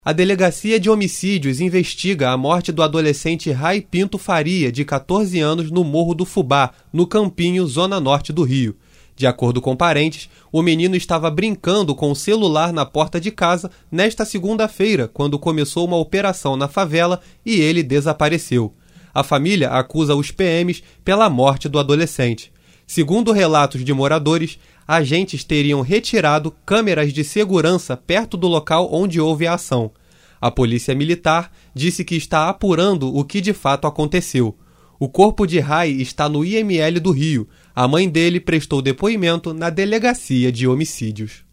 A Delegacia de Homicídios investiga a morte do adolescente Rai Pinto Faria, de 14 anos, no Morro do Fubá, no Campinho, zona norte do Rio. De acordo com parentes, o menino estava brincando com o celular na porta de casa nesta segunda-feira, quando começou uma operação na favela e ele desapareceu. A família acusa os PMs pela morte do adolescente. Segundo relatos de moradores, agentes teriam retirado câmeras de segurança perto do local onde houve a ação. A polícia militar disse que está apurando o que de fato aconteceu. O corpo de Rai está no IML do Rio. A mãe dele prestou depoimento na Delegacia de Homicídios.